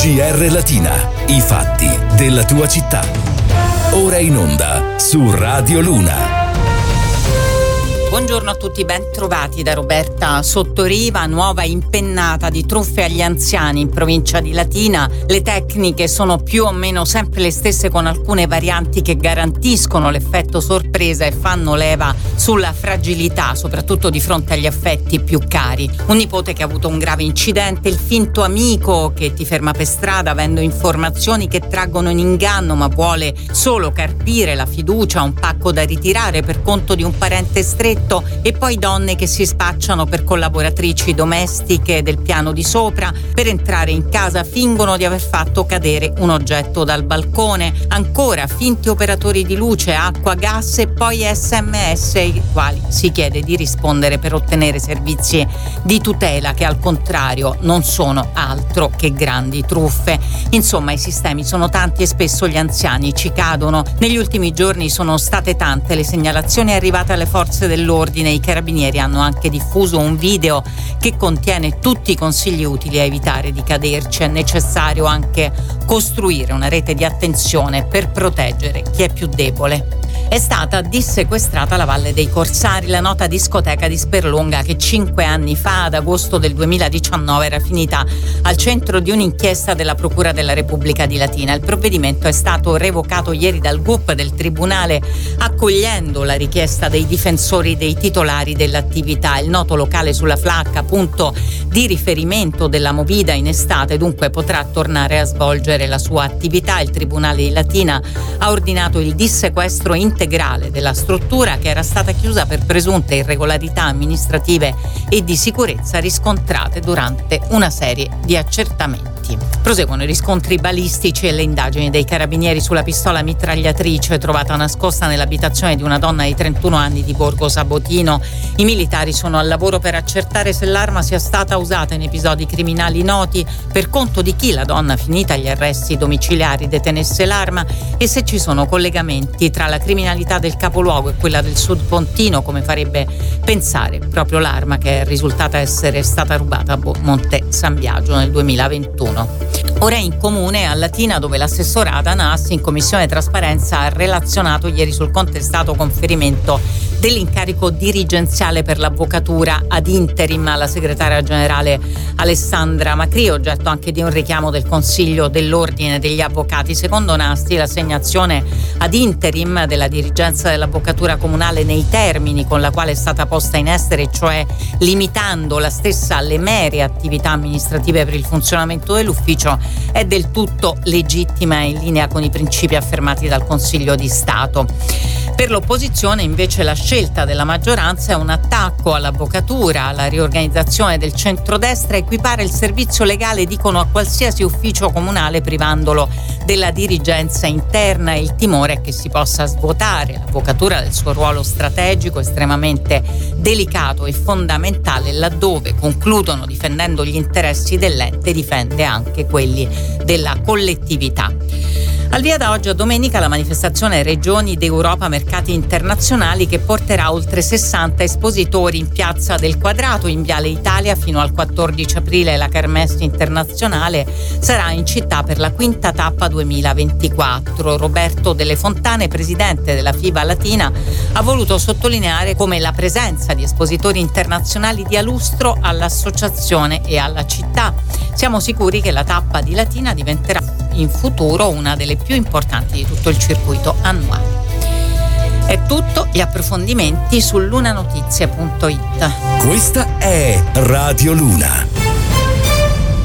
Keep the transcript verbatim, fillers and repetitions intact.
G R Latina, i fatti della tua città. Ora in onda su Radio Luna. Buongiorno a tutti, ben trovati da Roberta Sottoriva. Nuova impennata di truffe agli anziani in provincia di Latina. Le tecniche sono più o meno sempre le stesse, con alcune varianti che garantiscono l'effetto sorpresa e fanno leva sulla fragilità, soprattutto di fronte agli affetti più cari. Un nipote che ha avuto un grave incidente, il finto amico che ti ferma per strada avendo informazioni che traggono in inganno ma vuole solo carpire la fiducia, un pacco da ritirare per conto di un parente stretto, e poi donne che si spacciano per collaboratrici domestiche del piano di sopra. Per entrare in casa fingono di aver fatto cadere un oggetto dal balcone. Ancora finti operatori di luce, acqua, gas e poi sms ai quali si chiede di rispondere per ottenere servizi di tutela che al contrario non sono altro che grandi truffe. Insomma, i sistemi sono tanti e spesso gli anziani ci cadono. Negli ultimi giorni sono state tante le segnalazioni arrivate alle forze dell'ordine. I carabinieri hanno anche diffuso un video che contiene tutti i consigli utili a evitare di caderci. È necessario anche costruire una rete di attenzione per proteggere chi è più debole. È stata dissequestrata la Valle dei Corsari, la nota discoteca di Sperlonga che cinque anni fa, ad agosto del duemiladiciannove, era finita al centro di un'inchiesta della Procura della Repubblica di Latina. Il provvedimento è stato revocato ieri dal G U P del Tribunale, accogliendo la richiesta dei difensori dei titolari dell'attività. Il noto locale sulla Flacca, punto di riferimento della movida in estate, dunque potrà tornare a svolgere la sua attività. Il Tribunale di Latina ha ordinato il dissequestro integrale della struttura, che era stata chiusa per presunte irregolarità amministrative e di sicurezza riscontrate durante una serie di accertamenti. Proseguono i riscontri balistici e le indagini dei carabinieri sulla pistola mitragliatrice trovata nascosta nell'abitazione di una donna di trentuno anni di Borgo Sabotino. I militari sono al lavoro per accertare se l'arma sia stata usata in episodi criminali noti, per conto di chi la donna, finita gli arresti domiciliari, detenesse l'arma, e se ci sono collegamenti tra la criminalità del capoluogo e quella del Sud Pontino, come farebbe pensare proprio l'arma che è risultata essere stata rubata a Monte San Biagio nel duemilaventuno. Ora è in comune a Latina, dove l'assessorato ANAS in commissione trasparenza ha relazionato ieri sul contestato conferimento dell'incarico dirigenziale per l'avvocatura ad interim alla segretaria generale Alessandra Macri, oggetto anche di un richiamo del Consiglio dell'Ordine degli Avvocati. Secondo Nasti, l'assegnazione ad interim della dirigenza dell'avvocatura comunale nei termini con la quale è stata posta in essere, cioè limitando la stessa alle mere attività amministrative per il funzionamento dell'ufficio, è del tutto legittima e in linea con i principi affermati dal Consiglio di Stato. Per l'opposizione invece la scelta della maggioranza è un attacco all'avvocatura, alla riorganizzazione del centrodestra, equipare il servizio legale, dicono, a qualsiasi ufficio comunale privandolo della dirigenza interna, e il timore è che si possa svuotare l'avvocatura del suo ruolo strategico estremamente delicato e fondamentale, laddove, concludono, difendendo gli interessi dell'ente, difende anche quelli della collettività. Al via da oggi a domenica la manifestazione Regioni d'Europa Mercati Internazionali, che porterà oltre sessanta espositori in Piazza del Quadrato in Viale Italia fino al quattordici aprile. La Kermesse internazionale sarà in città per la quinta tappa duemilaventiquattro. Roberto Delle Fontane, presidente della FIBA Latina, ha voluto sottolineare come la presenza di espositori internazionali dia lustro all'associazione e alla città. Siamo sicuri che la tappa di Latina diventerà in futuro una delle più importanti di tutto il circuito annuale. È tutto, gli approfondimenti su lunanotizie punto it. Questa è Radio Luna.